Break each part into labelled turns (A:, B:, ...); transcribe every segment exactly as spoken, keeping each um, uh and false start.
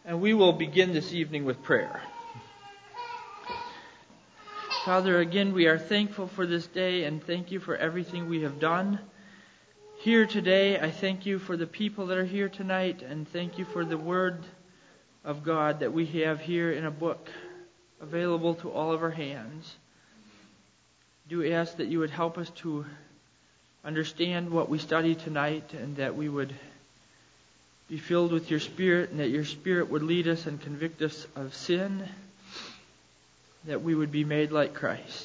A: And we will begin this evening with prayer. Father, again, we are thankful for this day and thank you for everything we have done here today. I thank you for the people that are here tonight and thank you for the Word of God that we have here in a book available to all of our hands. I do ask that you would help us to understand what we study tonight and that we would be filled with your Spirit and that your Spirit would lead us and convict us of sin, that we would be made like Christ.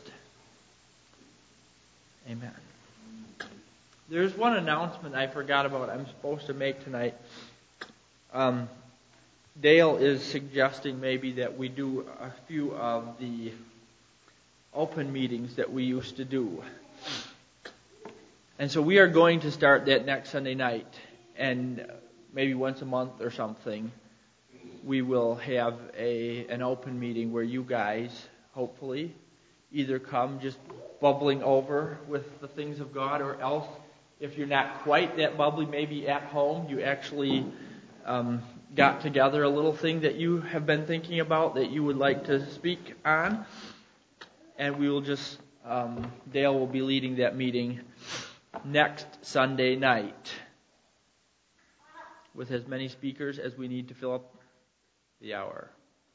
A: Amen. There's one announcement I forgot about I'm supposed to make tonight. Um, Dale is suggesting maybe that we do a few of the open meetings that we used to do. And so we are going to start that next Sunday night. And maybe once a month or something, we will have a an open meeting where you guys, hopefully, either come just bubbling over with the things of God, or else, if you're not quite that bubbly, maybe at home, you actually um, got together a little thing that you have been thinking about that you would like to speak on. And we will just, um, Dale will be leading that meeting next Sunday night, with as many speakers as we need to fill up the hour.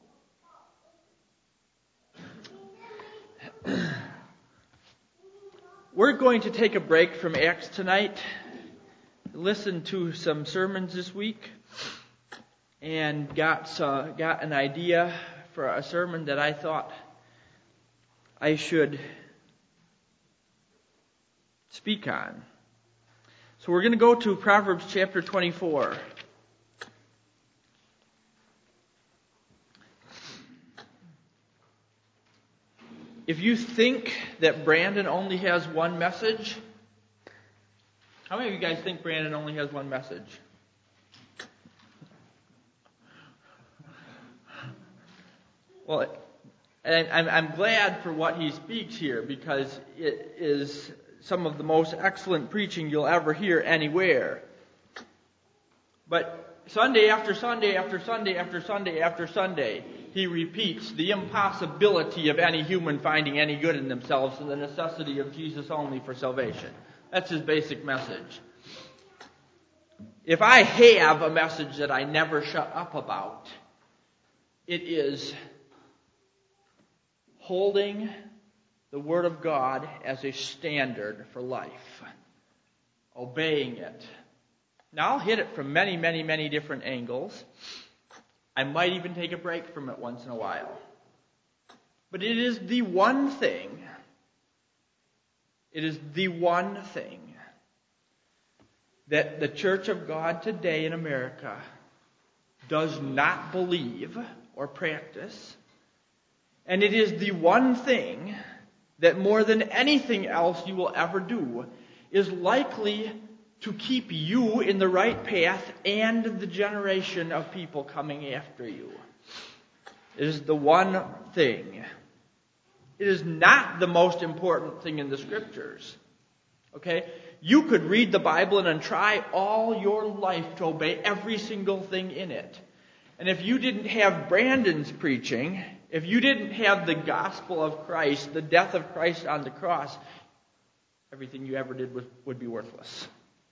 A: We're going to take a break from Acts tonight, listen to some sermons this week, and got uh, got an idea for a sermon that I thought I should speak on. So we're going to go to Proverbs chapter twenty-four. If you think that Brandon only has one message, how many of you guys think Brandon only has one message? Well, and I'm, I'm glad for what he speaks here, because it is some of the most excellent preaching you'll ever hear anywhere. But Sunday after Sunday after Sunday after Sunday after Sunday, he repeats the impossibility of any human finding any good in themselves and the necessity of Jesus only for salvation. That's his basic message. If I have a message that I never shut up about, it is holding the Word of God as a standard for life, obeying it. Now, I'll hit it from many, many, many different angles. I might even take a break from it once in a while. But it is the one thing, it is the one thing that the Church of God today in America does not believe or practice. And it is the one thing that more than anything else you will ever do is likely to keep you in the right path and the generation of people coming after you. It is the one thing. It is not the most important thing in the Scriptures. Okay? You could read the Bible and try all your life to obey every single thing in it. And if you didn't have Brandon's preaching, if you didn't have the gospel of Christ, the death of Christ on the cross, everything you ever did was, would be worthless.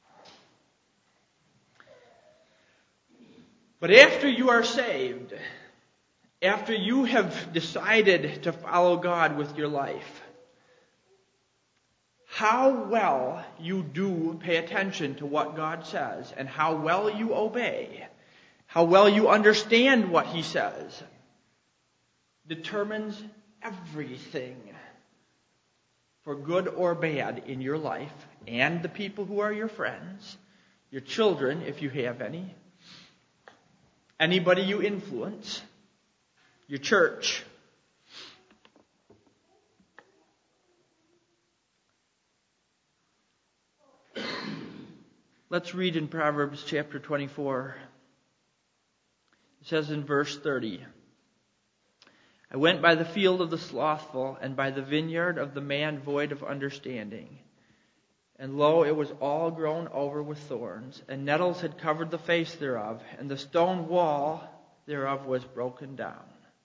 A: But after you are saved, after you have decided to follow God with your life, how well you do pay attention to what God says and how well you obey, how well you understand what He says, determines everything, for good or bad, in your life and the people who are your friends, your children, if you have any, anybody you influence, your church. Let's read in Proverbs chapter twenty-four. It says in verse thirty, I went by the field of the slothful and by the vineyard of the man void of understanding. And lo, it was all grown over with thorns, and nettles had covered the face thereof, and the stone wall thereof was broken down.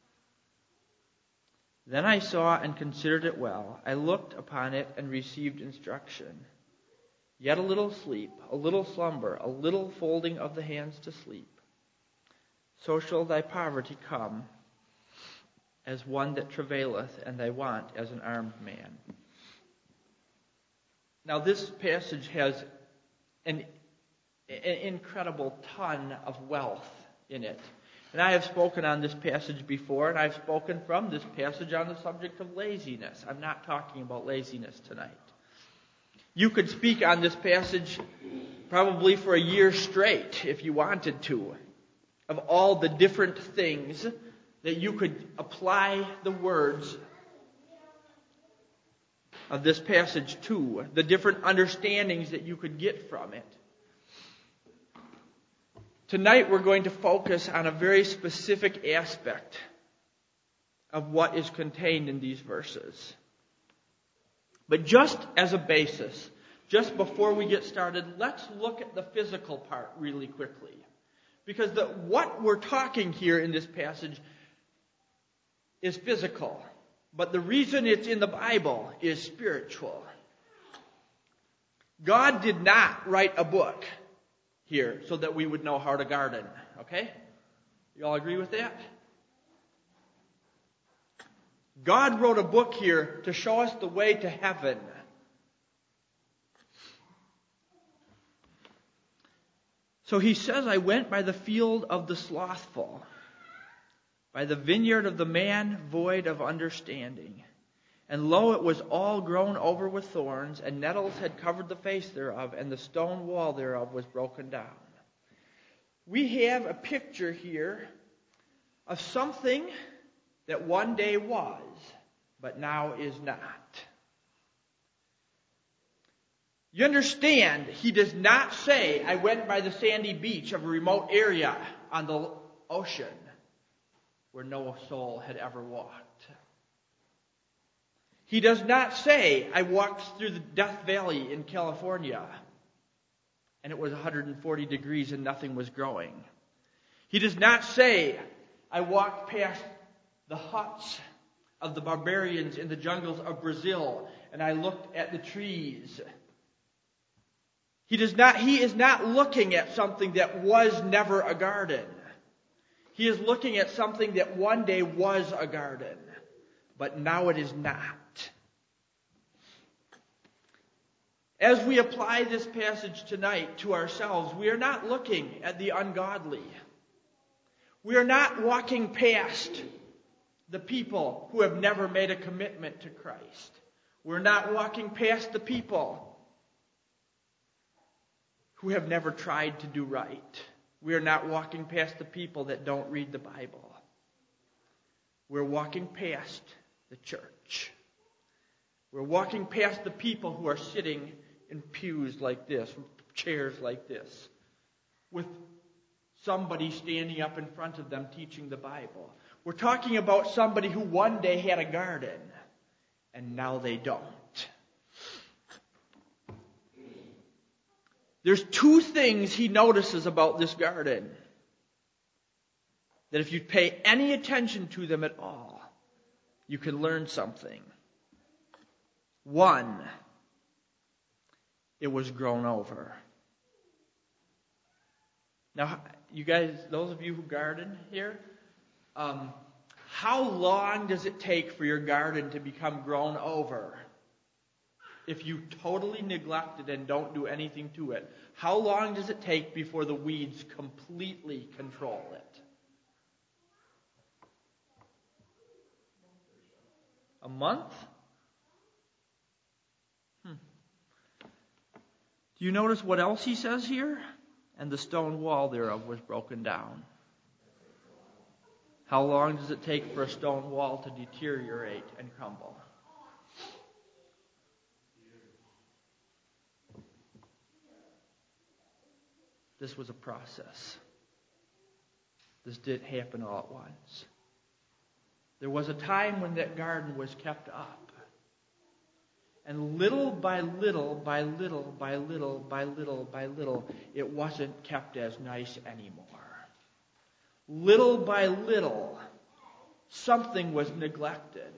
A: Then I saw and considered it well. I looked upon it and received instruction. Yet a little sleep, a little slumber, a little folding of the hands to sleep. So shall thy poverty come as one that travaileth, and thy want as an armed man. Now this passage has an, an incredible ton of wealth in it. And I have spoken on this passage before, and I've spoken from this passage on the subject of laziness. I'm not talking about laziness tonight. You could speak on this passage probably for a year straight if you wanted to, of all the different things that you could apply the words of this passage to, the different understandings that you could get from it. Tonight we're going to focus on a very specific aspect of what is contained in these verses. But just as a basis, just before we get started, let's look at the physical part really quickly. Because the, what we're talking here in this passage is physical. But the reason it's in the Bible is spiritual. God did not write a book here so that we would know how to garden. Okay? You all agree with that? God wrote a book here to show us the way to heaven. So he says, I went by the field of the slothful, by the vineyard of the man void of understanding. And lo, it was all grown over with thorns, and nettles had covered the face thereof, and the stone wall thereof was broken down. We have a picture here of something that one day was, but now is not. You understand, he does not say, I went by the sandy beach of a remote area on the ocean where no soul had ever walked. He does not say, I walked through the Death Valley in California and it was one hundred forty degrees and nothing was growing. He does not say, I walked past the huts of the barbarians in the jungles of Brazil and I looked at the trees. He does not, he is not looking at something that was never a garden. He is looking at something that one day was a garden, but now it is not. As we apply this passage tonight to ourselves, we are not looking at the ungodly. We are not walking past the people who have never made a commitment to Christ. We're not walking past the people who have never tried to do right. We are not walking past the people that don't read the Bible. We're walking past the church. We're walking past the people who are sitting in pews like this, chairs like this, with somebody standing up in front of them teaching the Bible. We're talking about somebody who one day had a garden, and now they don't. There's two things he notices about this garden that if you pay any attention to them at all, you can learn something. One, it was grown over. Now, you guys, those of you who garden here, um, how long does it take for your garden to become grown over? If you totally neglect it and don't do anything to it, how long does it take before the weeds completely control it? A month? Hmm. Do you notice what else he says here? And the stone wall thereof was broken down. How long does it take for a stone wall to deteriorate and crumble? This was a process. This didn't happen all at once. There was a time when that garden was kept up. And little by little, by little, by little, by little, by little, it wasn't kept as nice anymore. little by little, something was neglected.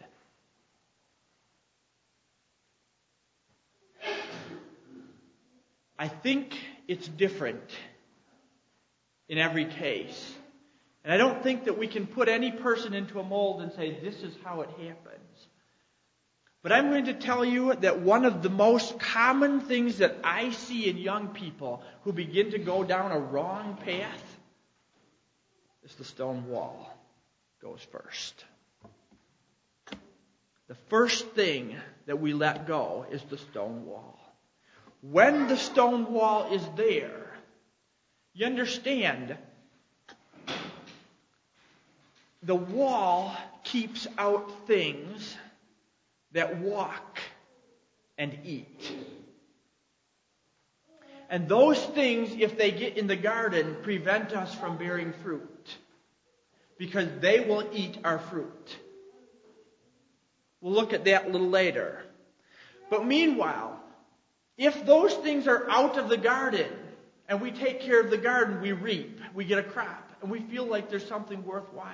A: I think it's different in every case. And I don't think that we can put any person into a mold and say, this is how it happens. But I'm going to tell you that one of the most common things that I see in young people who begin to go down a wrong path is the stone wall goes first. The first thing that we let go is the stone wall. When the stone wall is there, you understand, the wall keeps out things that walk and eat. And those things, if they get in the garden, prevent us from bearing fruit, because they will eat our fruit. We'll look at that a little later. But meanwhile, if those things are out of the garden, and we take care of the garden, we reap, we get a crop, and we feel like there's something worthwhile.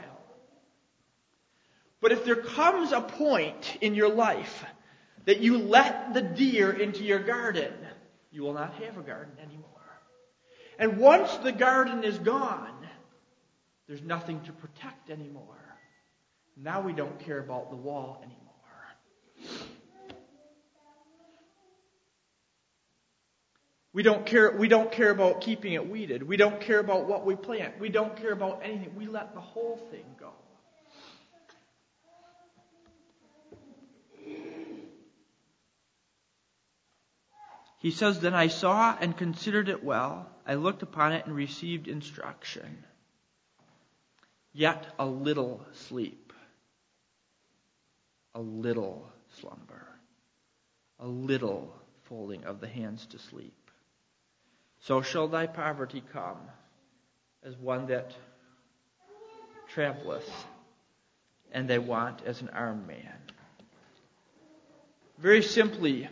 A: But if there comes a point in your life that you let the deer into your garden, you will not have a garden anymore. And once the garden is gone, there's nothing to protect anymore. Now we don't care about the wall anymore. We don't care, we don't care about keeping it weeded. We don't care about what we plant. We don't care about anything. We let the whole thing go. He says, then I saw and considered it well. I looked upon it and received instruction. Yet a little sleep, a little slumber, a little folding of the hands to sleep. So shall thy poverty come as one that travelleth, and thy want as an armed man. Very simply,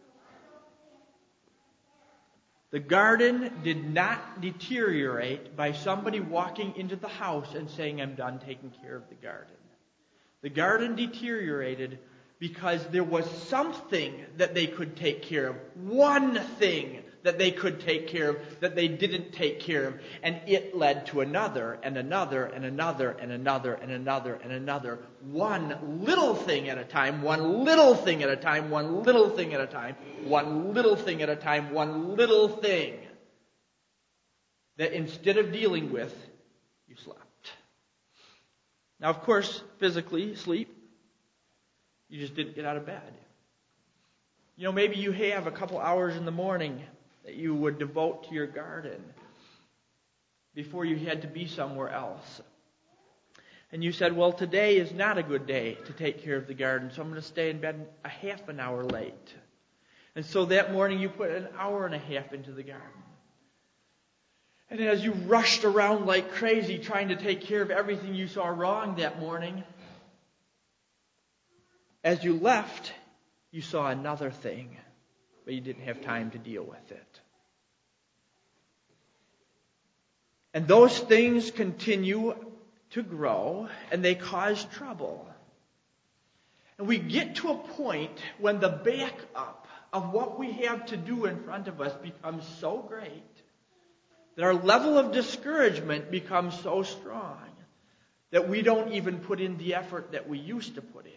A: the garden did not deteriorate by somebody walking into the house and saying, I'm done taking care of the garden. The garden deteriorated because there was something that they could take care of. One thing that they could take care of that they didn't take care of. And it led to another and another and another and another and another and another. One little thing at a time, one little thing at a time, one little thing at a time, one little thing at a time, one little thing that instead of dealing with, you slept. Now, of course, physically, sleep, you just didn't get out of bed. You know, maybe you have a couple hours in the morning that you would devote to your garden before you had to be somewhere else. And you said, well, today is not a good day to take care of the garden, so I'm going to stay in bed a half an hour late. And so that morning you put an hour and a half into the garden. And as you rushed around like crazy trying to take care of everything you saw wrong that morning, as you left, you saw another thing, but you didn't have time to deal with it. And those things continue to grow, and they cause trouble. And we get to a point when the backup of what we have to do in front of us becomes so great that our level of discouragement becomes so strong that we don't even put in the effort that we used to put in.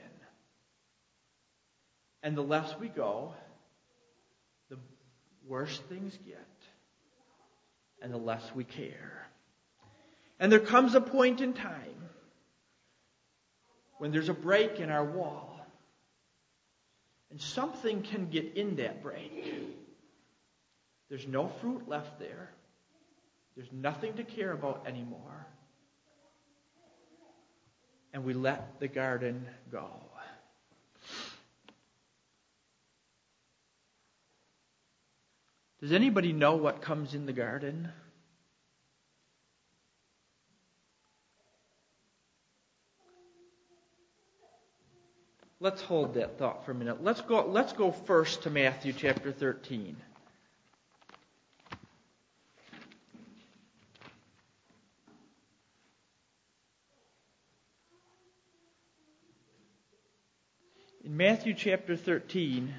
A: And the less we go, the worse things get, and the less we care. And there comes a point in time when there's a break in our wall, and something can get in that break. There's no fruit left there. There's nothing to care about anymore. And we let the garden go. Does anybody know what comes in the garden? Let's hold that thought for a minute. Let's go, let's go first to Matthew chapter thirteen. Matthew chapter thirteen,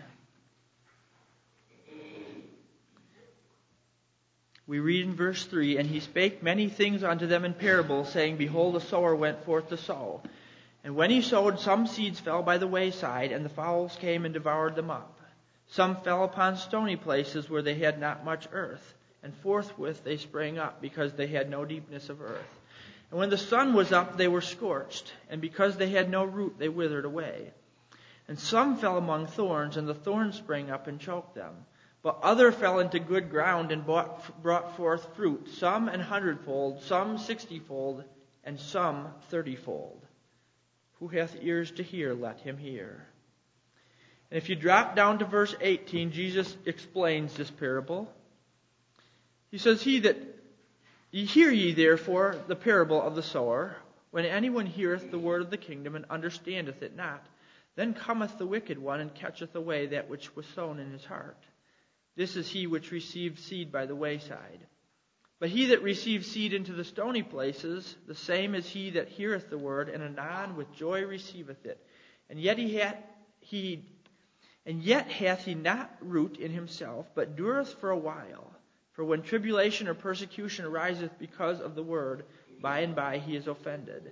A: we read in verse three, "And he spake many things unto them in parables, saying, Behold, a sower went forth to sow. And when he sowed, some seeds fell by the wayside, and the fowls came and devoured them up. Some fell upon stony places where they had not much earth, and forthwith they sprang up, because they had no deepness of earth. And when the sun was up, they were scorched, and because they had no root, they withered away. And some fell among thorns, and the thorns sprang up and choked them. But other fell into good ground and brought, brought forth fruit, some an hundredfold, some sixtyfold, and some thirtyfold. Who hath ears to hear, let him hear." And if you drop down to verse eighteen, Jesus explains this parable. He says, "He that hear ye therefore the parable of the sower, when anyone heareth the word of the kingdom and understandeth it not, then cometh the wicked one and catcheth away that which was sown in his heart. This is he which received seed by the wayside. But he that received seed into the stony places, the same is he that heareth the word, and anon with joy receiveth it. And yet he hath he and yet hath he not root in himself, but dureth for a while. For when tribulation or persecution ariseth because of the word, by and by he is offended.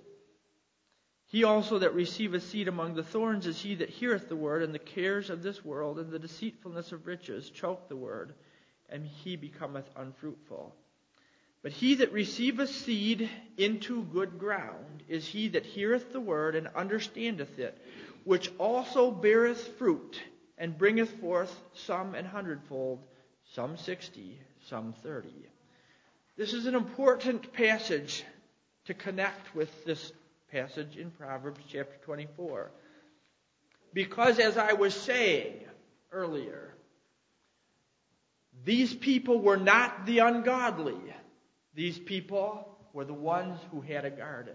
A: He also that receiveth seed among the thorns is he that heareth the word, and the cares of this world and the deceitfulness of riches choke the word, and he becometh unfruitful. But he that receiveth seed into good ground is he that heareth the word and understandeth it, which also beareth fruit, and bringeth forth some an hundredfold, some sixty, some thirty." This is an important passage to connect with this passage in Proverbs chapter twenty-four. Because as I was saying earlier, these people were not the ungodly. These people were the ones who had a garden.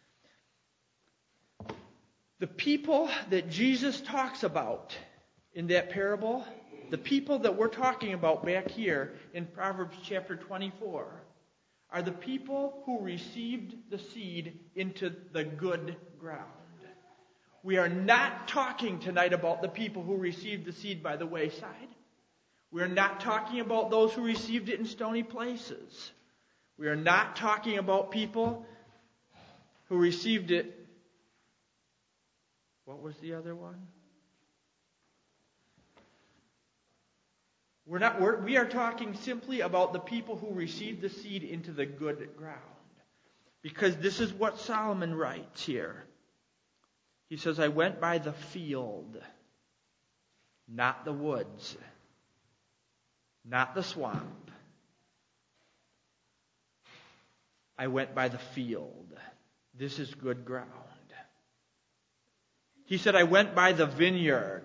A: The people that Jesus talks about in that parable, the people that we're talking about back here in Proverbs chapter twenty-four, are the people who received the seed into the good ground. We are not talking tonight about the people who received the seed by the wayside. We are not talking about those who received it in stony places. We are not talking about people who received it. What was the other one? We're not, we're, we are talking simply about the people who received the seed into the good ground. Because this is what Solomon writes here. He says, "I went by the field, not the woods, not the swamp. I went by the field. This is good ground." He said, "I went by the vineyard."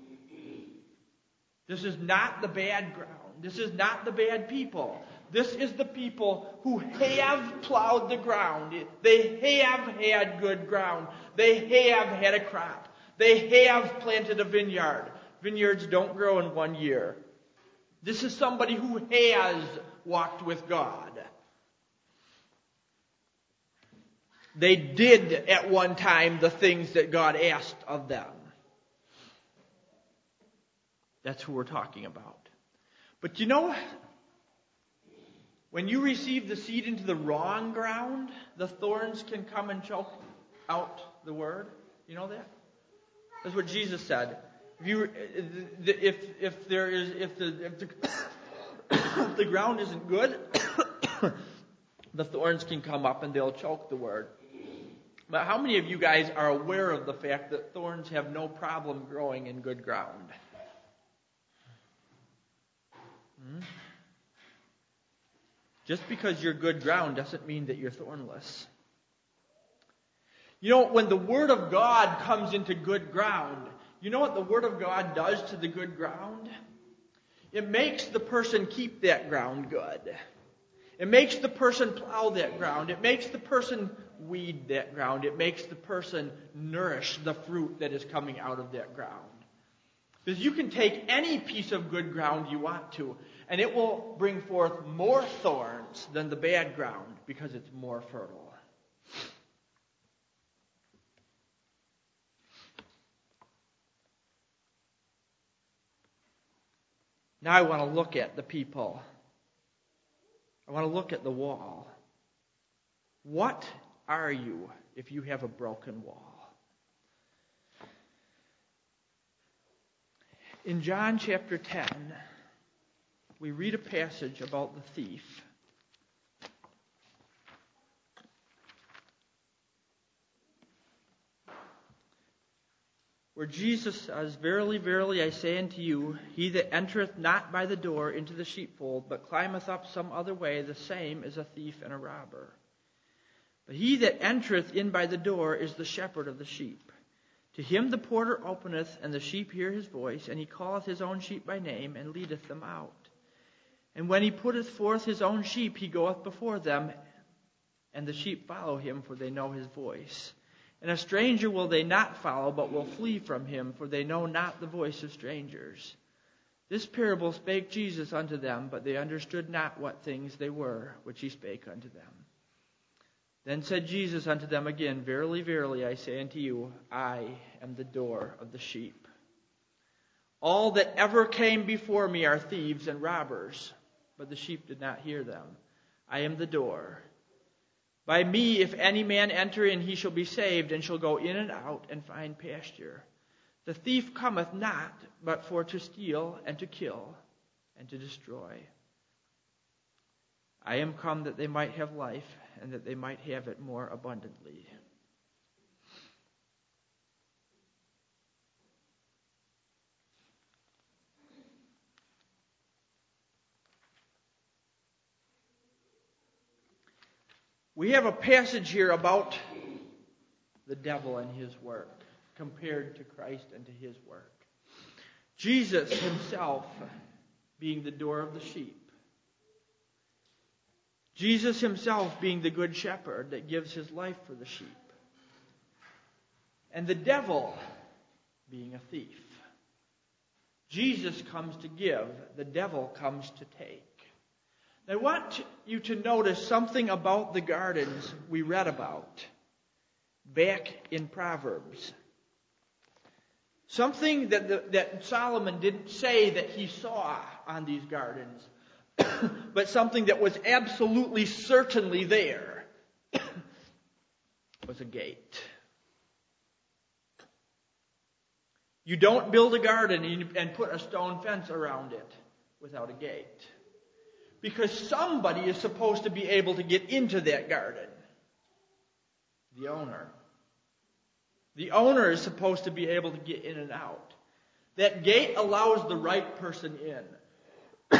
A: This is not the bad ground. This is not the bad people. This is the people who have plowed the ground. They have had good ground. They have had a crop. They have planted a vineyard. Vineyards don't grow in one year. This is somebody who has walked with God. They did at one time the things that God asked of them. That's who we're talking about. But you know, when you receive the seed into the wrong ground, the thorns can come and choke out the word. You know that? That's what Jesus said. If you, if if there is if the if the, if the ground isn't good, the thorns can come up and they'll choke the word. But how many of you guys are aware of the fact that thorns have no problem growing in good ground? Hmm? Just because you're good ground doesn't mean that you're thornless. You know, when the Word of God comes into good ground, you know what the Word of God does to the good ground? It makes the person keep that ground good. It makes the person plow that ground. It makes the person weed that ground. It makes the person nourish the fruit that is coming out of that ground. Because you can take any piece of good ground you want to, and it will bring forth more thorns than the bad ground because it's more fertile. Now I want to look at the people. I want to look at the wall. What are you if you have a broken wall? In John chapter ten, we read a passage about the thief. Where Jesus says, "Verily, verily, I say unto you, he that entereth not by the door into the sheepfold, but climbeth up some other way, the same is a thief and a robber. But he that entereth in by the door is the shepherd of the sheep. To him the porter openeth, and the sheep hear his voice, and he calleth his own sheep by name, and leadeth them out. And when he putteth forth his own sheep, he goeth before them, and the sheep follow him, for they know his voice. And a stranger will they not follow, but will flee from him, for they know not the voice of strangers. This parable spake Jesus unto them, but they understood not what things they were, which he spake unto them. Then said Jesus unto them again, Verily, verily, I say unto you, I am the door of the sheep. All that ever came before me are thieves and robbers, but the sheep did not hear them. I am the door. By me, if any man enter in, he shall be saved, and shall go in and out, and find pasture. The thief cometh not, but for to steal, and to kill, and to destroy. I am come that they might have life, and that they might have it more abundantly." We have a passage here about the devil and his work compared to Christ and to his work. Jesus himself being the door of the sheep. Jesus himself being the good shepherd that gives his life for the sheep. And the devil being a thief. Jesus comes to give, the devil comes to take. I want you to notice something about the gardens we read about back in Proverbs. Something that, the, that Solomon didn't say that he saw on these gardens, but something that was absolutely certainly there was a gate. You don't build a garden and put a stone fence around it without a gate. Because somebody is supposed to be able to get into that garden. The owner. The owner is supposed to be able to get in and out. That gate allows the right person in.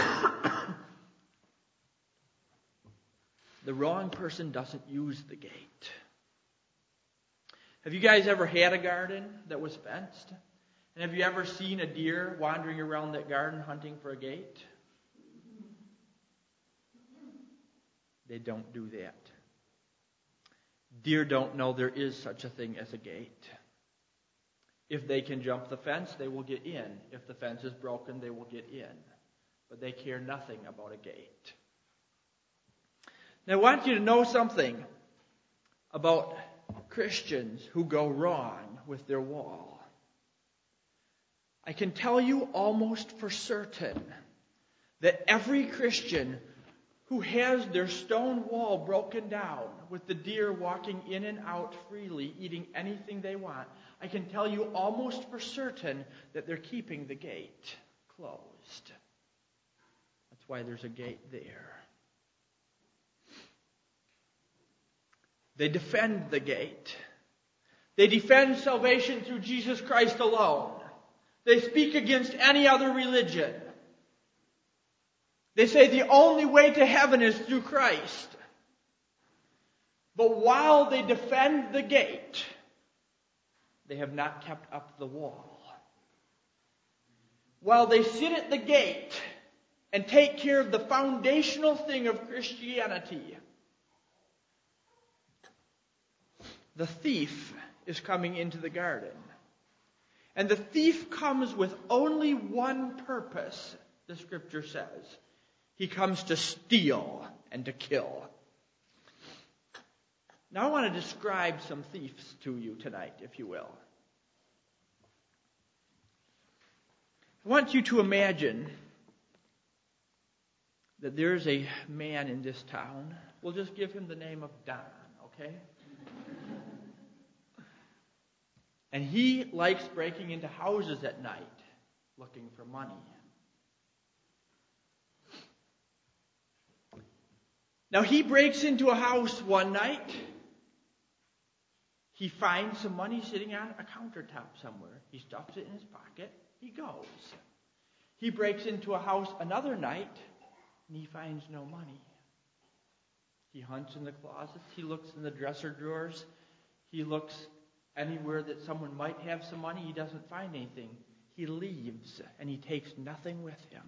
A: The wrong person doesn't use the gate. Have you guys ever had a garden that was fenced? And have you ever seen a deer wandering around that garden hunting for a gate? They don't do that. Deer don't know there is such a thing as a gate. If they can jump the fence, they will get in. If the fence is broken, they will get in. But they care nothing about a gate. Now, I want you to know something about Christians who go wrong with their wall. I can tell you almost for certain that every Christian who has their stone wall broken down with the deer walking in and out freely, eating anything they want, I can tell you almost for certain that they're keeping the gate closed. That's why there's a gate there. They defend the gate. They defend salvation through Jesus Christ alone. They speak against any other religion. They say the only way to heaven is through Christ. But while they defend the gate, they have not kept up the wall. While they sit at the gate and take care of the foundational thing of Christianity, the thief is coming into the garden. And the thief comes with only one purpose, the scripture says. He comes to steal and to kill. Now I want to describe some thieves to you tonight, if you will. I want you to imagine that there's a man in this town. We'll just give him the name of Don, okay? And he likes breaking into houses at night looking for money. Now he breaks into a house one night. He finds some money sitting on a countertop somewhere. He stuffs it in his pocket. He goes. He breaks into a house another night, and he finds no money. He hunts in the closets. He looks in the dresser drawers. He looks anywhere that someone might have some money. He doesn't find anything. He leaves, and he takes nothing with him.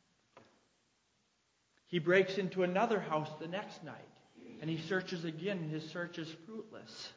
A: He breaks into another house the next night, and he searches again, and his search is fruitless.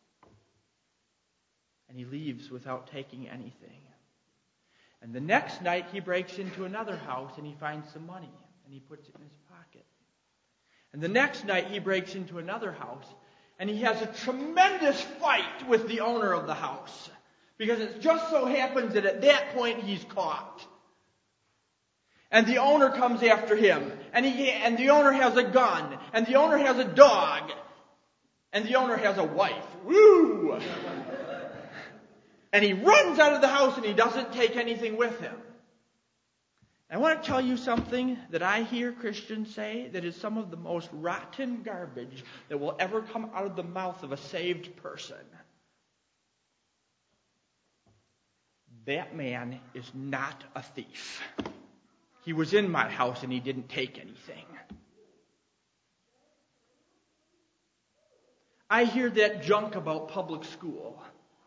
A: And he leaves without taking anything. And the next night he breaks into another house and he finds some money and he puts it in his pocket. And the next night he breaks into another house and he has a tremendous fight with the owner of the house. Because it just so happens that at that point he's caught. And the owner comes after him. And, he, and the owner has a gun. And the owner has a dog. And the owner has a wife. Woo! And he runs out of the house and he doesn't take anything with him. I want to tell you something that I hear Christians say that is some of the most rotten garbage that will ever come out of the mouth of a saved person. That man is not a thief. He was in my house and he didn't take anything. I hear that junk about public school.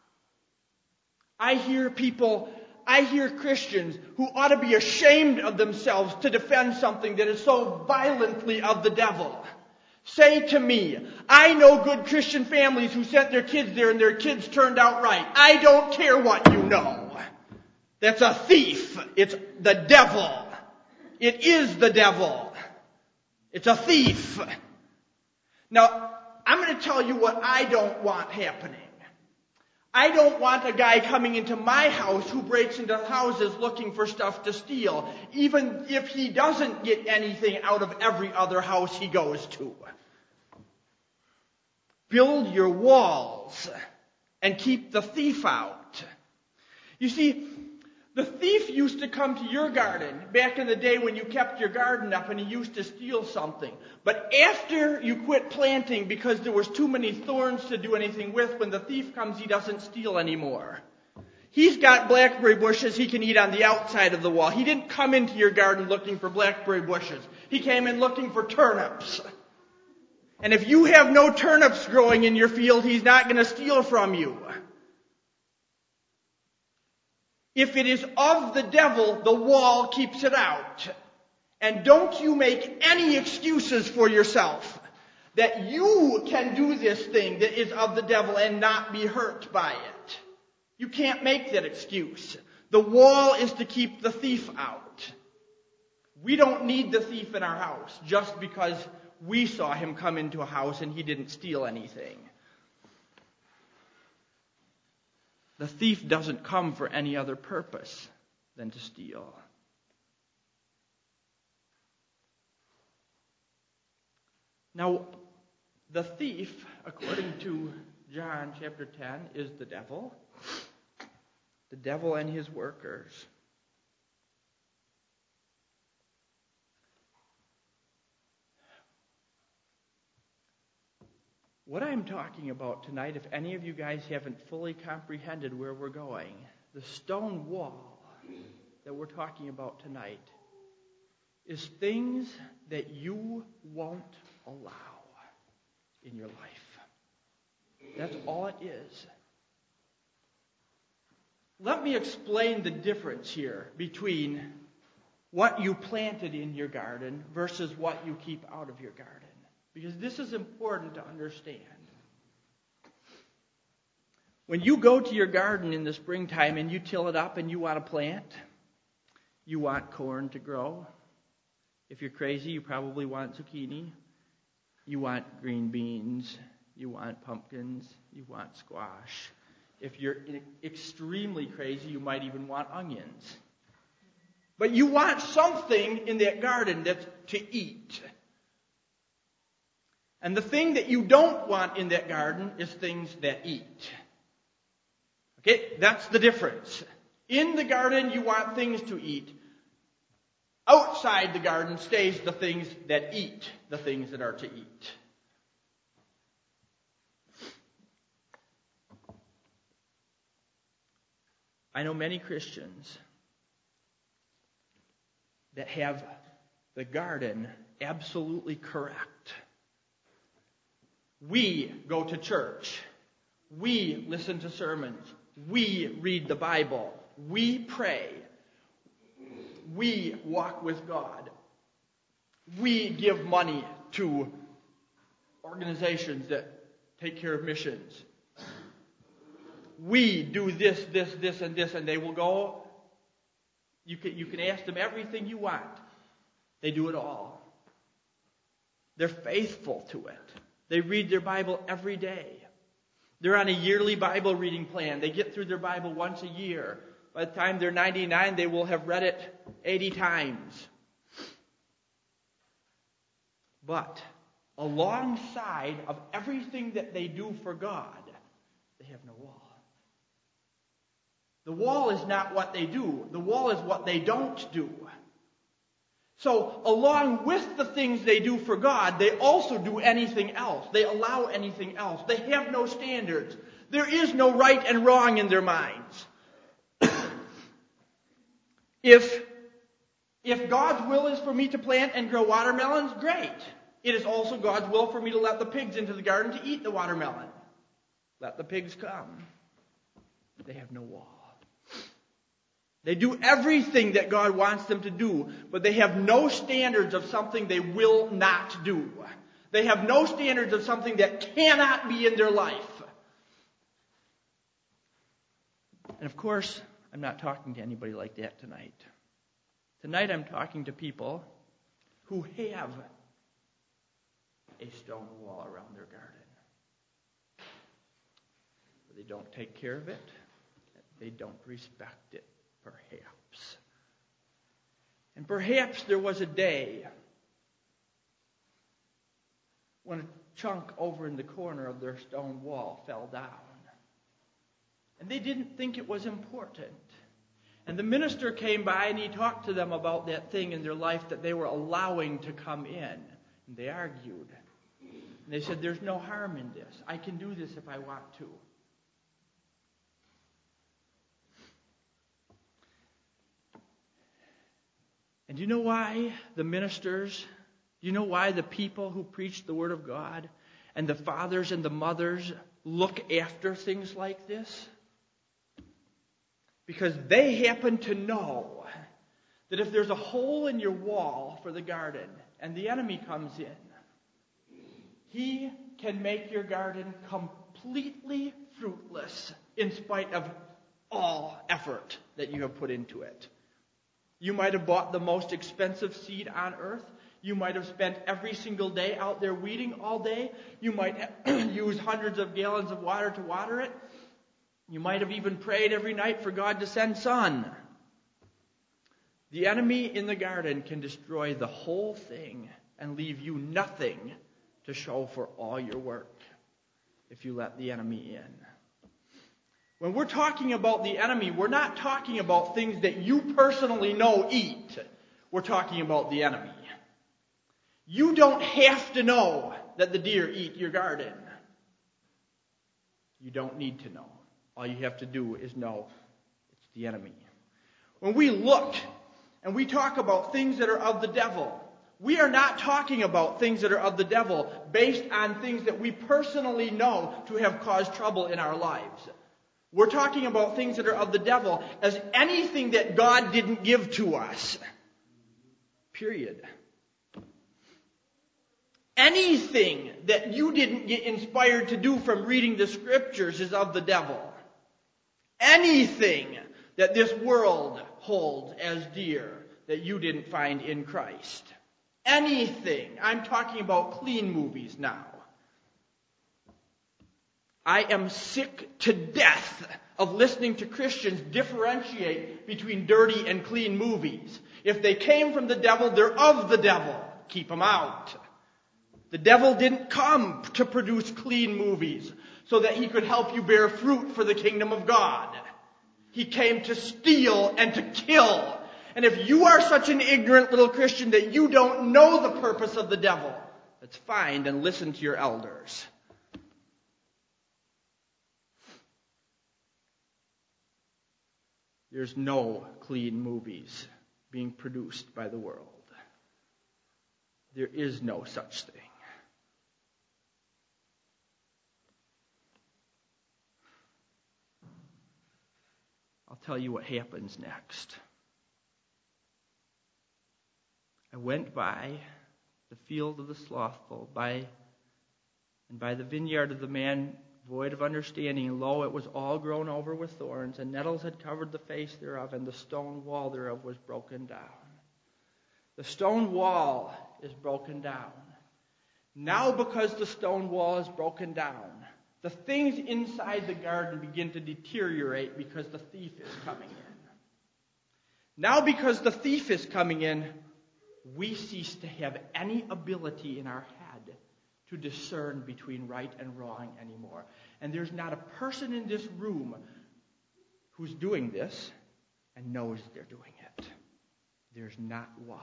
A: I hear people, I hear Christians who ought to be ashamed of themselves to defend something that is so violently of the devil. Say to me, I know good Christian families who sent their kids there and their kids turned out right. I don't care what you know. That's a thief. It's the devil. It is the devil. It's a thief. Now, I'm going to tell you what I don't want happening. I don't want a guy coming into my house who breaks into houses looking for stuff to steal, even if he doesn't get anything out of every other house he goes to. Build your walls and keep the thief out. You see, the thief used to come to your garden back in the day when you kept your garden up and he used to steal something. But after you quit planting because there was too many thorns to do anything with, when the thief comes, he doesn't steal anymore. He's got blackberry bushes he can eat on the outside of the wall. He didn't come into your garden looking for blackberry bushes. He came in looking for turnips. And if you have no turnips growing in your field, he's not going to steal from you. If it is of the devil, the wall keeps it out. And don't you make any excuses for yourself that you can do this thing that is of the devil and not be hurt by it. You can't make that excuse. The wall is to keep the thief out. We don't need the thief in our house just because we saw him come into a house and he didn't steal anything. The thief doesn't come for any other purpose than to steal. Now, the thief, according to John chapter ten, is the devil. The devil and his workers. What I'm talking about tonight, if any of you guys haven't fully comprehended where we're going, the stone wall that we're talking about tonight is things that you won't allow in your life. That's all it is. Let me explain the difference here between what you planted in your garden versus what you keep out of your garden. Because this is important to understand. When you go to your garden in the springtime and you till it up and you want to plant, you want corn to grow. If you're crazy, you probably want zucchini. You want green beans. You want pumpkins. You want squash. If you're extremely crazy, you might even want onions. But you want something in that garden that's to eat. And the thing that you don't want in that garden is things that eat. Okay, that's the difference. In the garden, you want things to eat. Outside the garden stays the things that eat, the things that are to eat. I know many Christians that have the garden absolutely correct. We go to church. We listen to sermons. We read the Bible. We pray. We walk with God. We give money to organizations that take care of missions. We do this, this, this, and this, and they will go. You can, you can ask them everything you want. They do it all. They're faithful to it. They read their Bible every day. They're on a yearly Bible reading plan. They get through their Bible once a year. By the time they're ninety-nine, they will have read it eighty times. But alongside of everything that they do for God, they have no wall. The wall is not what they do. The wall is what they don't do. So, along with the things they do for God, they also do anything else. They allow anything else. They have no standards. There is no right and wrong in their minds. if, if God's will is for me to plant and grow watermelons, great. It is also God's will for me to let the pigs into the garden to eat the watermelon. Let the pigs come. They have no wall. They do everything that God wants them to do, but they have no standards of something they will not do. They have no standards of something that cannot be in their life. And of course, I'm not talking to anybody like that tonight. Tonight I'm talking to people who have a stone wall around their garden. They don't take care of it. They don't respect it. Perhaps. And perhaps there was a day when a chunk over in the corner of their stone wall fell down. And they didn't think it was important. And the minister came by and he talked to them about that thing in their life that they were allowing to come in. And they argued. And they said, there's no harm in this. I can do this if I want to. And do you know why the ministers, do you know why the people who preach the Word of God and the fathers and the mothers look after things like this? Because they happen to know that if there's a hole in your wall for the garden and the enemy comes in, he can make your garden completely fruitless in spite of all effort that you have put into it. You might have bought the most expensive seed on earth. You might have spent every single day out there weeding all day. You might have used hundreds of gallons of water to water it. You might have even prayed every night for God to send sun. The enemy in the garden can destroy the whole thing and leave you nothing to show for all your work if you let the enemy in. When we're talking about the enemy, we're not talking about things that you personally know eat. We're talking about the enemy. You don't have to know that the deer eat your garden. You don't need to know. All you have to do is know it's the enemy. When we look and we talk about things that are of the devil, we are not talking about things that are of the devil based on things that we personally know to have caused trouble in our lives. We're talking about things that are of the devil as anything that God didn't give to us. Period. Anything that you didn't get inspired to do from reading the scriptures is of the devil. Anything that this world holds as dear that you didn't find in Christ. Anything. I'm talking about clean movies now. I am sick to death of listening to Christians differentiate between dirty and clean movies. If they came from the devil, they're of the devil. Keep them out. The devil didn't come to produce clean movies so that he could help you bear fruit for the kingdom of God. He came to steal and to kill. And if you are such an ignorant little Christian that you don't know the purpose of the devil, that's fine, and listen to your elders. There's no clean movies being produced by the world. There is no such thing. I'll tell you what happens next. I went by the field of the slothful, by and by the vineyard of the man void of understanding, and lo, it was all grown over with thorns, and nettles had covered the face thereof, and the stone wall thereof was broken down. The stone wall is broken down. Now, because the stone wall is broken down, the things inside the garden begin to deteriorate because the thief is coming in. Now, because the thief is coming in, we cease to have any ability in our head to discern between right and wrong anymore. And there's not a person in this room who's doing this and knows they're doing it. There's not one.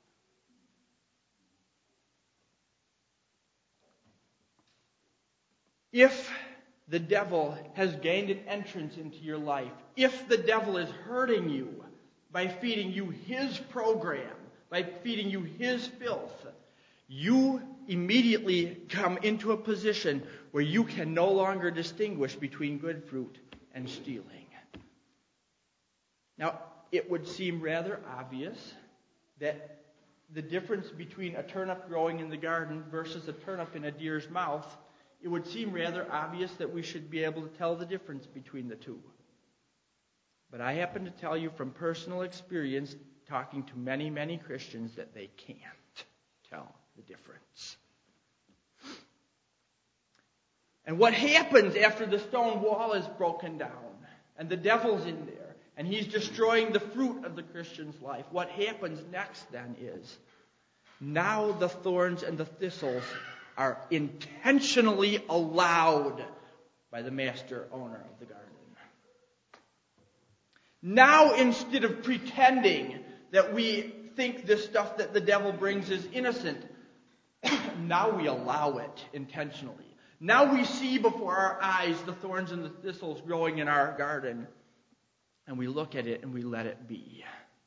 A: If the devil has gained an entrance into your life, if the devil is hurting you by feeding you his program, by feeding you his filth, you immediately come into a position where you can no longer distinguish between good fruit and stealing. Now, it would seem rather obvious that the difference between a turnip growing in the garden versus a turnip in a deer's mouth, it would seem rather obvious that we should be able to tell the difference between the two. But I happen to tell you from personal experience, talking to many, many Christians, that they can't tell the difference. And what happens after the stone wall is broken down and the devil's in there and he's destroying the fruit of the Christian's life, what happens next then is now the thorns and the thistles are intentionally allowed by the master owner of the garden. Now, instead of pretending that we think this stuff that the devil brings is innocent, now we allow it intentionally. Now we see before our eyes the thorns and the thistles growing in our garden, and we look at it and we let it be.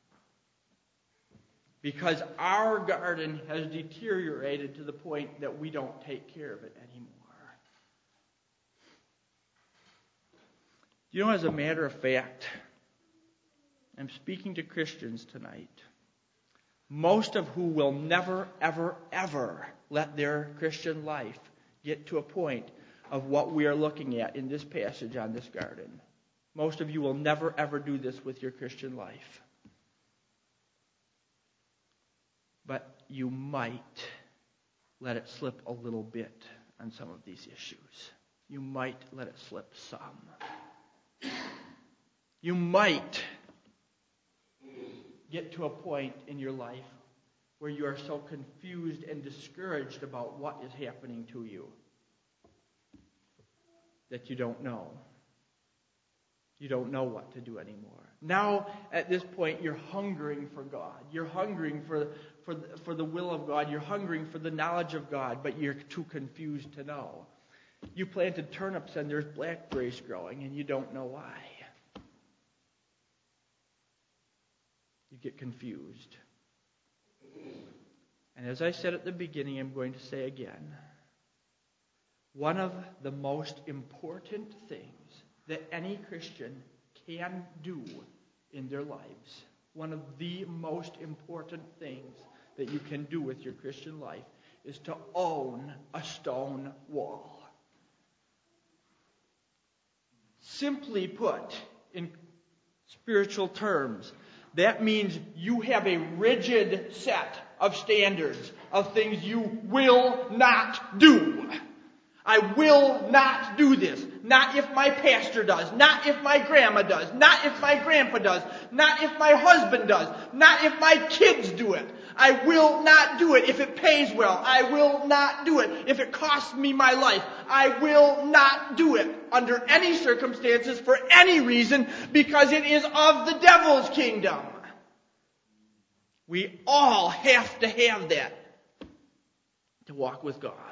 A: Because our garden has deteriorated to the point that we don't take care of it anymore. You know, as a matter of fact, I'm speaking to Christians tonight, most of who will never, ever, ever let their Christian life get to a point of what we are looking at in this passage on this garden. Most of you will never, ever do this with your Christian life. But you might let it slip a little bit on some of these issues. You might let it slip some. You might get to a point in your life where you are so confused and discouraged about what is happening to you that you don't know. You don't know what to do anymore. Now, at this point, you're hungering for God. You're hungering for, for, for the will of God. You're hungering for the knowledge of God, but you're too confused to know. You planted turnips and there's blackberries growing and you don't know why. You get confused. And as I said at the beginning, I'm going to say again, one of the most important things that any Christian can do in their lives, one of the most important things that you can do with your Christian life, is to own a stone wall. Simply put, in spiritual terms, that means you have a rigid set of standards of things you will not do. I will not do this. not if my pastor does, not if my grandma does, not if my grandpa does, not if my husband does, not if my kids do it. I will not do it if it pays well. I will not do it if it costs me my life. I will not do it under any circumstances for any reason because it is of the devil's kingdom. We all have to have that to walk with God.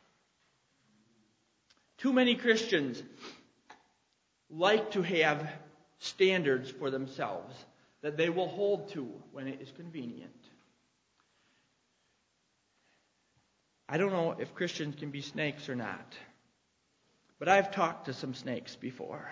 A: Too many Christians like to have standards for themselves that they will hold to when it is convenient. I don't know if Christians can be snakes or not, but I've talked to some snakes before.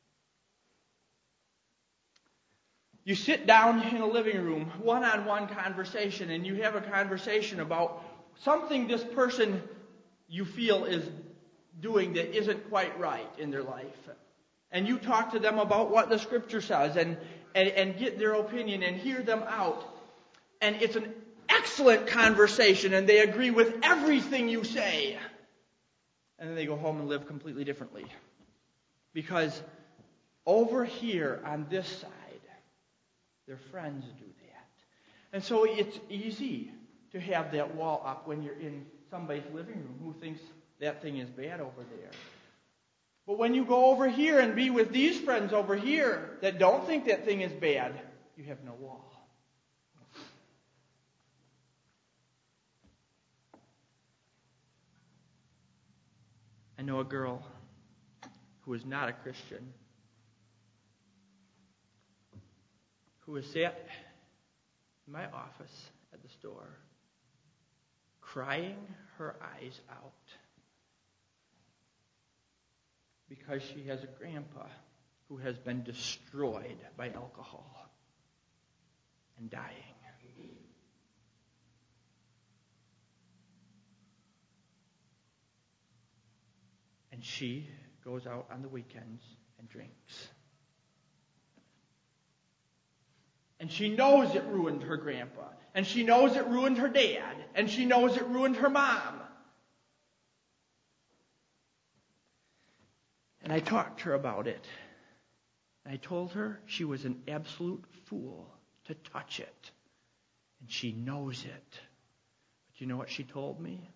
A: You sit down in a living room, one-on-one conversation, and you have a conversation about something this person you feel is doing that isn't quite right in their life. And you talk to them about what the Scripture says and, and, and get their opinion and hear them out. And it's an excellent conversation and they agree with everything you say. And then they go home and live completely differently. Because over here on this side, their friends do that. And so it's easy to have that wall up when you're in somebody's living room who thinks that thing is bad over there. But when you go over here and be with these friends over here that don't think that thing is bad, you have no wall. I know a girl who is not a Christian who was sat in my office at the store crying her eyes out because she has a grandpa who has been destroyed by alcohol and dying. And she goes out on the weekends and drinks. And she knows it ruined her grandpa. And she knows it ruined her dad. And she knows it ruined her mom. And I talked to her about it. And I told her she was an absolute fool to touch it. And she knows it. But you know what she told me?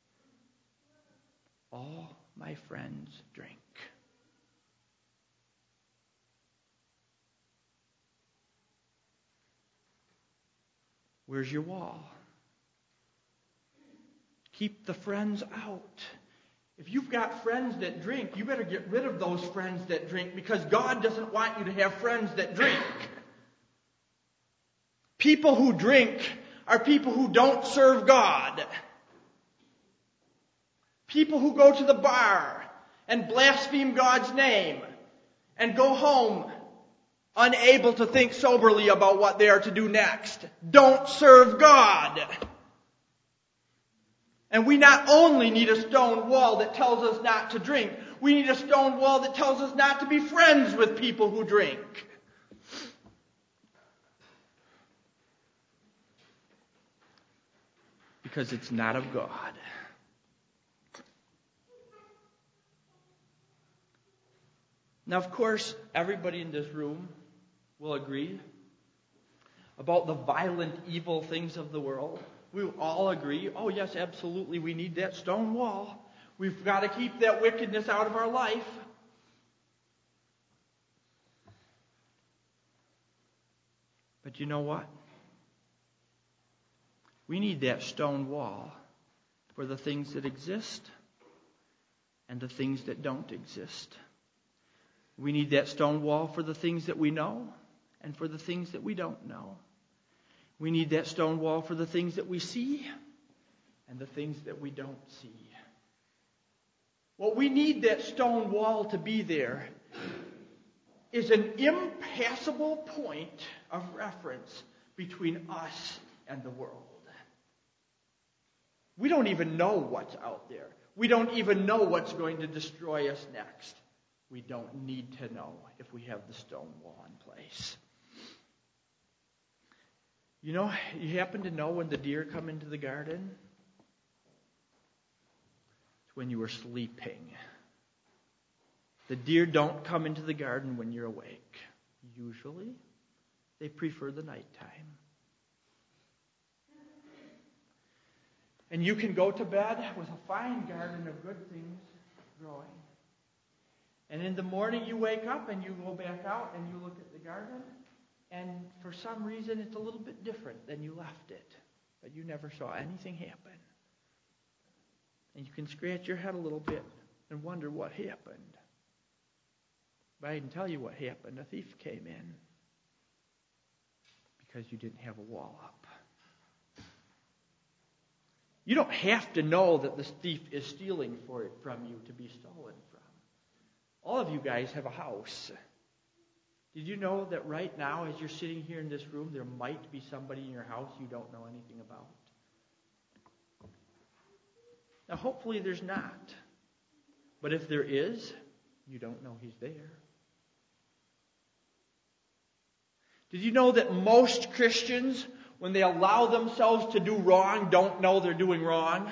A: All my friends drink. Where's your wall? Keep the friends out. If you've got friends that drink, you better get rid of those friends that drink because God doesn't want you to have friends that drink. People who drink are people who don't serve God. People who go to the bar and blaspheme God's name and go home unable to think soberly about what they are to do next. Don't serve God. And we not only need a stone wall that tells us not to drink, we need a stone wall that tells us not to be friends with people who drink. Because it's not of God. Now, of course, everybody in this room will agree about the violent, evil things of the world. We all agree, oh yes, absolutely, we need that stone wall. We've got to keep that wickedness out of our life. But you know what? We need that stone wall for the things that exist and the things that don't exist. We need that stone wall for the things that we know and for the things that we don't know. We need that stone wall for the things that we see and the things that we don't see. What we need that stone wall to be there is an impassable point of reference between us and the world. We don't even know what's out there. We don't even know what's going to destroy us next. We don't need to know if we have the stone wall in place. You know, you happen to know when the deer come into the garden? It's when you were sleeping. The deer don't come into the garden when you're awake. Usually, they prefer the nighttime. And you can go to bed with a fine garden of good things growing. And in the morning you wake up and you go back out and you look at the garden, and for some reason it's a little bit different than you left it. But you never saw anything happen. And you can scratch your head a little bit and wonder what happened. But I can tell you what happened. A thief came in because you didn't have a wall up. You don't have to know that the thief is stealing for it from you to be stolen from. All of you guys have a house. Did you know that right now, as you're sitting here in this room, there might be somebody in your house you don't know anything about? Now, hopefully there's not. But if there is, you don't know he's there. Did you know that most Christians, when they allow themselves to do wrong, don't know they're doing wrong?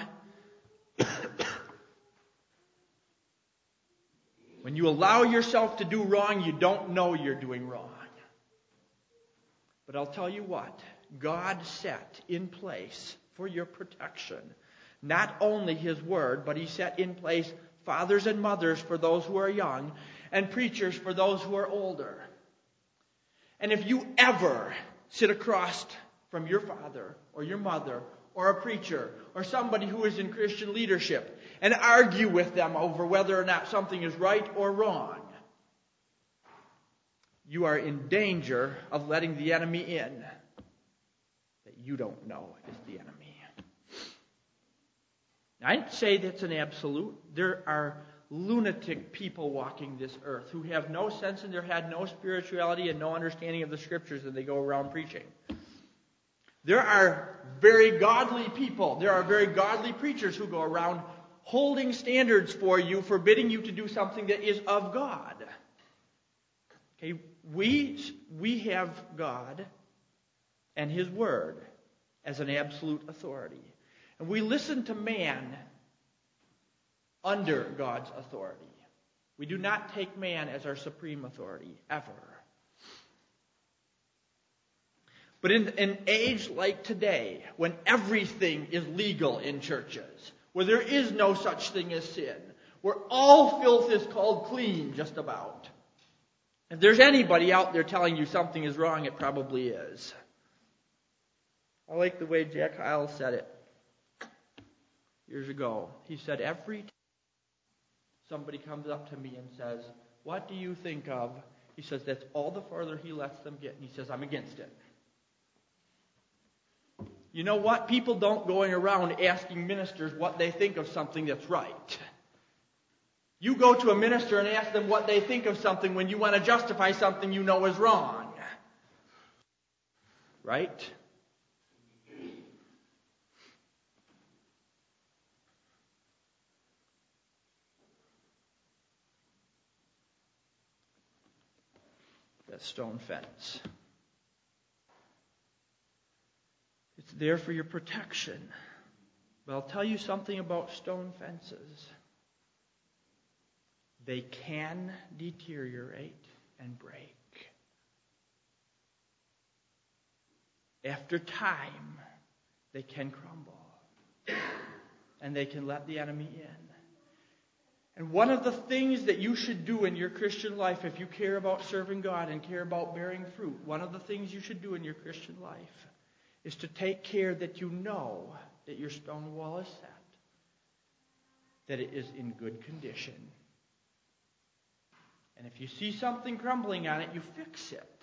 A: When you allow yourself to do wrong, you don't know you're doing wrong. But I'll tell you what, God set in place for your protection not only His Word, but He set in place fathers and mothers for those who are young, and preachers for those who are older. And if you ever sit across from your father or your mother or a preacher or somebody who is in Christian leadership and argue with them over whether or not something is right or wrong, you are in danger of letting the enemy in that you don't know is the enemy. I'd say that's an absolute. There are lunatic people walking this earth who have no sense in their head, no spirituality, and no understanding of the Scriptures, and they go around preaching. There are very godly people. There are very godly preachers who go around holding standards for you, forbidding you to do something that is of God. Okay, we, we have God and His Word as an absolute authority. And we listen to man under God's authority. We do not take man as our supreme authority, ever. But in an age like today, when everything is legal in churches, where there is no such thing as sin, where all filth is called clean, just about, if there's anybody out there telling you something is wrong, it probably is. I like the way Jack Hyles said it years ago. He said, every time somebody comes up to me and says, "What do you think of?" He says, that's all the farther he lets them get. And he says, "I'm against it." You know what? People don't going around asking ministers what they think of something that's right. You go to a minister and ask them what they think of something when you want to justify something you know is wrong. Right? That stone fence. It's there for your protection. But I'll tell you something about stone fences. They can deteriorate and break. After time, they can crumble. And they can let the enemy in. And one of the things that you should do in your Christian life, if you care about serving God and care about bearing fruit, one of the things you should do in your Christian life is to take care that you know that your stone wall is set, that it is in good condition. And if you see something crumbling on it, you fix it.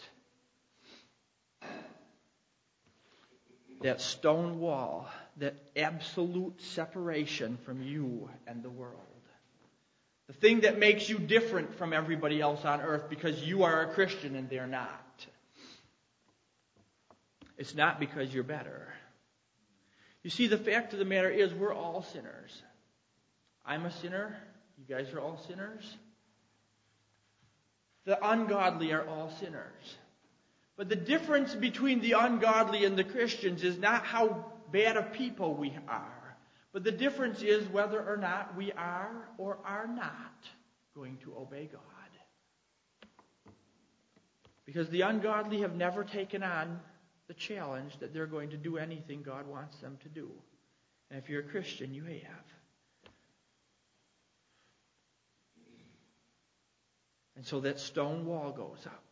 A: That stone wall, that absolute separation from you and the world. The thing that makes you different from everybody else on earth because you are a Christian and they're not. It's not because you're better. You see, the fact of the matter is we're all sinners. I'm a sinner. You guys are all sinners. The ungodly are all sinners. But the difference between the ungodly and the Christians is not how bad of people we are. But the difference is whether or not we are or are not going to obey God. Because the ungodly have never taken on the challenge that they're going to do anything God wants them to do. And if you're a Christian, you have. And so that stone wall goes up.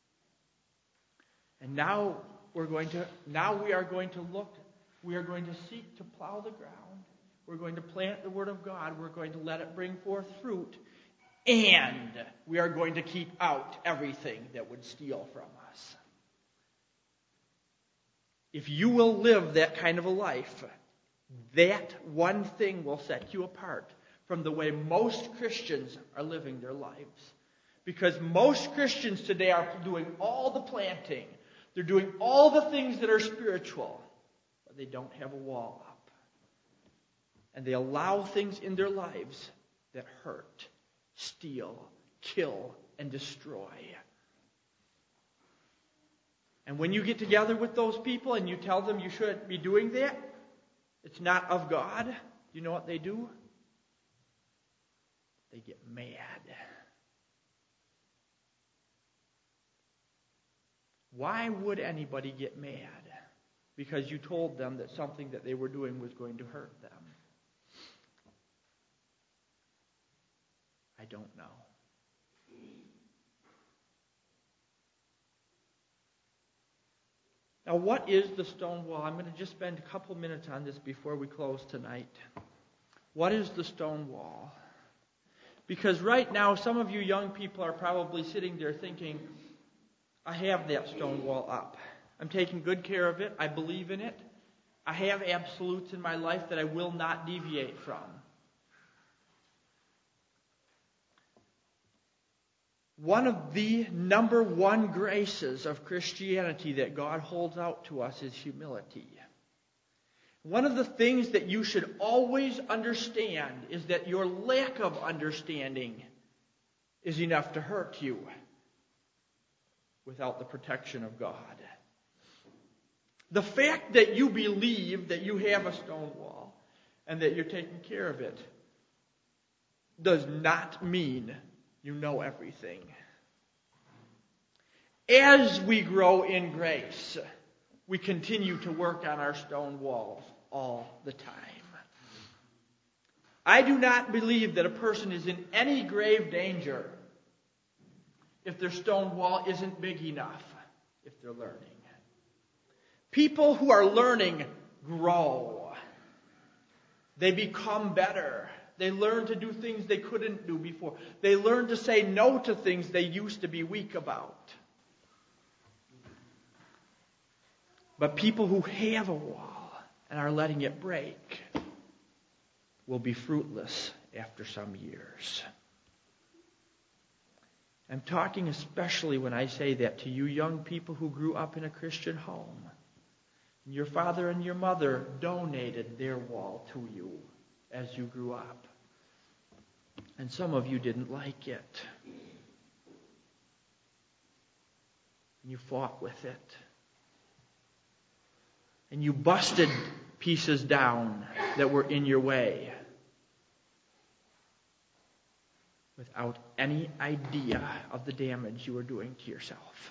A: And now we're going to now we are going to look, we are going to seek to plow the ground. We're going to plant the Word of God. We're going to let it bring forth fruit. And we are going to keep out everything that would steal from us. If you will live that kind of a life, that one thing will set you apart from the way most Christians are living their lives. Because most Christians today are doing all the planting. They're doing all the things that are spiritual. But they don't have a wall up. And they allow things in their lives that hurt, steal, kill, and destroy. And when you get together with those people and you tell them you shouldn't be doing that, it's not of God, you know what they do? They get mad. Why would anybody get mad? Because you told them that something that they were doing was going to hurt them. I don't know. Now, what is the stone wall? I'm going to just spend a couple minutes on this before we close tonight. What is the stone wall? Because right now, some of you young people are probably sitting there thinking, I have that stone wall up. I'm taking good care of it. I believe in it. I have absolutes in my life that I will not deviate from. One of the number one graces of Christianity that God holds out to us is humility. One of the things that you should always understand is that your lack of understanding is enough to hurt you without the protection of God. The fact that you believe that you have a stone wall and that you're taking care of it does not mean you know everything. As we grow in grace, we continue to work on our stone walls all the time. I do not believe that a person is in any grave danger if their stone wall isn't big enough, if they're learning. People who are learning grow. They become better. They learn to do things they couldn't do before. They learn to say no to things they used to be weak about. But people who have a wall and are letting it break will be fruitless after some years. I'm talking especially when I say that to you young people who grew up in a Christian home. Your father and your mother donated their wall to you as you grew up. And some of you didn't like it. And you fought with it. And you busted pieces down that were in your way without any idea of the damage you were doing to yourself.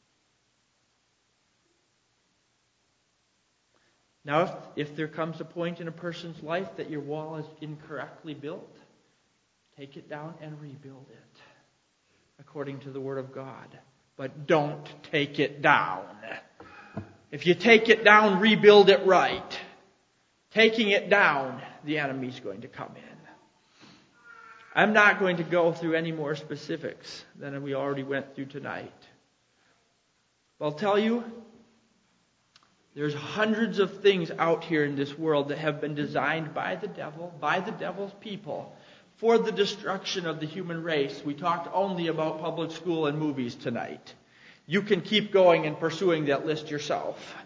A: Now, if, if there comes a point in a person's life that your wall is incorrectly built, take it down and rebuild it according to the Word of God. But don't take it down. If you take it down, rebuild it right. Taking it down, the enemy's going to come in. I'm not going to go through any more specifics than we already went through tonight. But I'll tell you, there's hundreds of things out here in this world that have been designed by the devil, by the devil's people, for the destruction of the human race. We talked only about public school and movies tonight. You can keep going and pursuing that list yourself.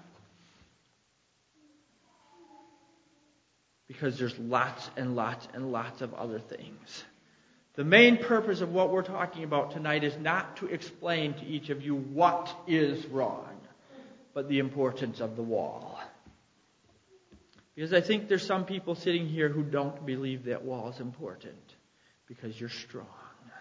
A: Because there's lots and lots and lots of other things. The main purpose of what we're talking about tonight is not to explain to each of you what is wrong, but the importance of the wall. Because I think there's some people sitting here who don't believe that wall is important because you're strong.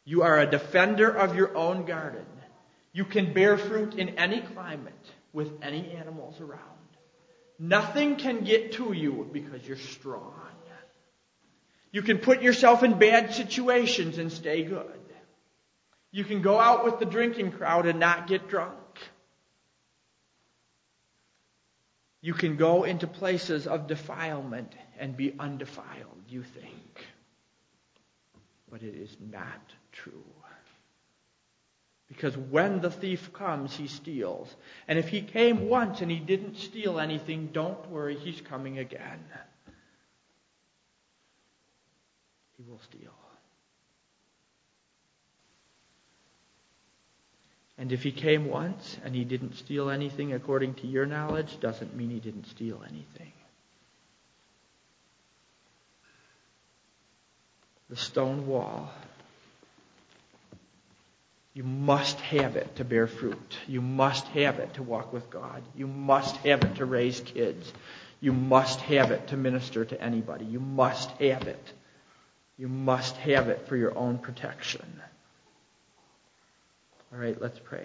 A: You are a defender of your own garden. You can bear fruit in any climate with any animals around. Nothing can get to you because you're strong. You can put yourself in bad situations and stay good. You can go out with the drinking crowd and not get drunk. You can go into places of defilement and be undefiled, you think. But it is not true. Because when the thief comes, he steals. And if he came once and he didn't steal anything, don't worry, he's coming again. He will steal. And if he came once and he didn't steal anything according to your knowledge, doesn't mean he didn't steal anything. The stone wall. You must have it to bear fruit. You must have it to walk with God. You must have it to raise kids. You must have it to minister to anybody. You must have it. You must have it for your own protection. All right, let's pray.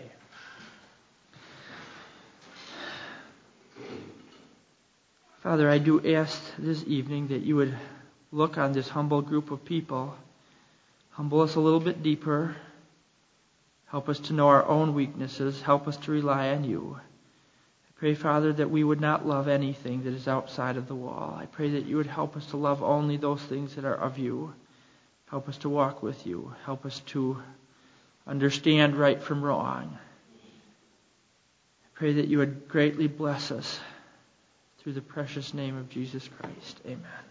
A: Father, I do ask this evening that you would look on this humble group of people, humble us a little bit deeper, help us to know our own weaknesses, help us to rely on you. I pray, Father, that we would not love anything that is outside of the wall. I pray that you would help us to love only those things that are of you. Help us to walk with you. Help us to understand right from wrong. I pray that you would greatly bless us through the precious name of Jesus Christ. Amen.